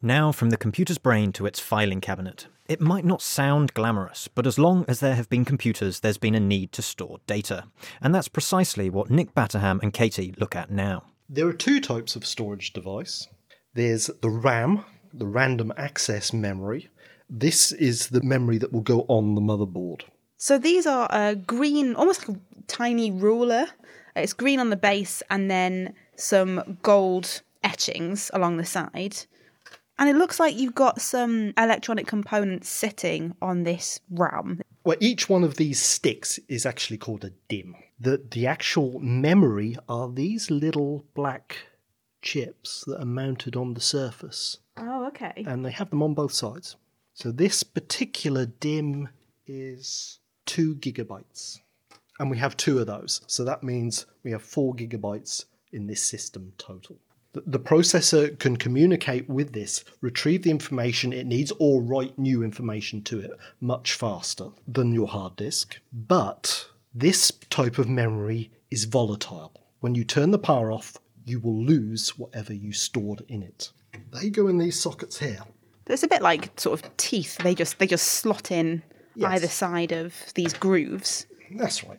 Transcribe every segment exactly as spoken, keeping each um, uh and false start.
Now from the computer's brain to its filing cabinet. It might not sound glamorous, but as long as there have been computers, there's been a need to store data. And that's precisely what Nick Batterham and Katie look at now. There are two types of storage device. There's the RAM, the random access memory. This is the memory that will go on the motherboard. So these are a green, almost like a tiny ruler. It's green on the base and then some gold etchings along the side. And it looks like you've got some electronic components sitting on this RAM. Well, each one of these sticks is actually called a D I M. The, the actual memory are these little black chips that are mounted on the surface. Oh, okay. And they have them on both sides. So this particular D I M is two gigabytes. And we have two of those. So that means we have four gigabytes in this system total. The processor can communicate with this, retrieve the information it needs, or write new information to it much faster than your hard disk. But this type of memory is volatile. When you turn the power off, you will lose whatever you stored in it. They go in these sockets here. It's a bit like sort of teeth. They just they just slot in yes. either side of these grooves. That's right.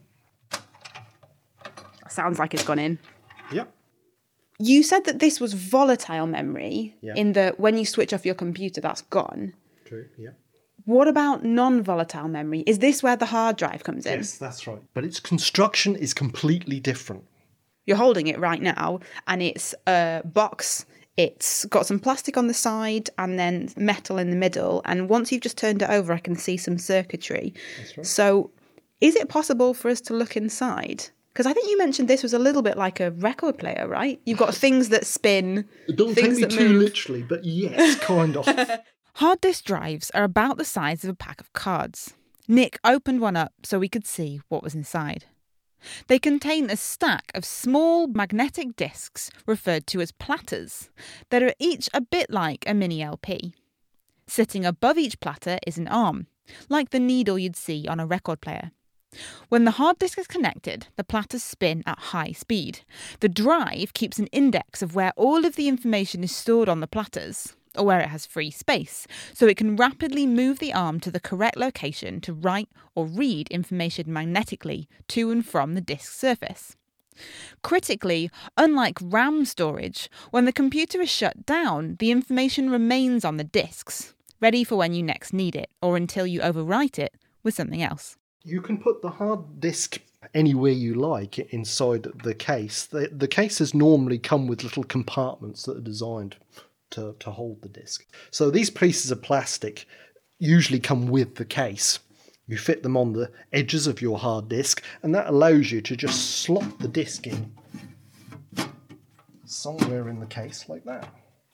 Sounds like it's gone in. Yep. You said that this was volatile memory, yeah. in that when you switch off your computer, that's gone. True, yeah. What about non-volatile memory? Is this where the hard drive comes in? Yes, that's right. But its construction is completely different. You're holding it right now, and it's a box. It's got some plastic on the side and then metal in the middle. And once you've just turned it over, I can see some circuitry. That's right. So is it possible for us to look inside? Because I think you mentioned this was a little bit like a record player, right? You've got things that spin, Don't things take me that too move. literally, but yes, kind of. Hard disk drives are about the size of a pack of cards. Nick opened one up so we could see what was inside. They contain a stack of small magnetic discs referred to as platters that are each a bit like a mini L P. Sitting above each platter is an arm, like the needle you'd see on a record player. When the hard disk is connected, the platters spin at high speed. The drive keeps an index of where all of the information is stored on the platters, or where it has free space, so it can rapidly move the arm to the correct location to write or read information magnetically to and from the disk's surface. Critically, unlike RAM storage, when the computer is shut down, the information remains on the disks, ready for when you next need it, or until you overwrite it with something else. You can put the hard disk anywhere you like inside the case. The, the cases normally come with little compartments that are designed to, to hold the disk. So these pieces of plastic usually come with the case. You fit them on the edges of your hard disk, and that allows you to just slot the disk in somewhere in the case like that.